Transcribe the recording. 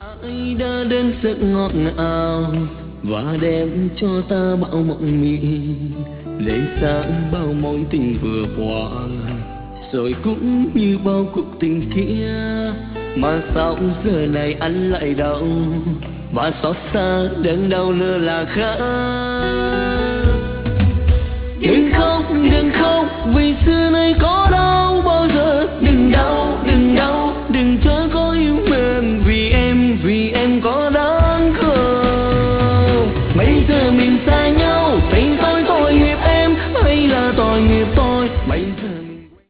Ai đã đến giấc ngọt ngào và đem cho ta bao mộng mị, để sáng bao mối tình vừa qua, rồi cũng như bao cuộc tình kia. Mà sao giờ này anh lại đau và xót xa đớn đau lơ là khác.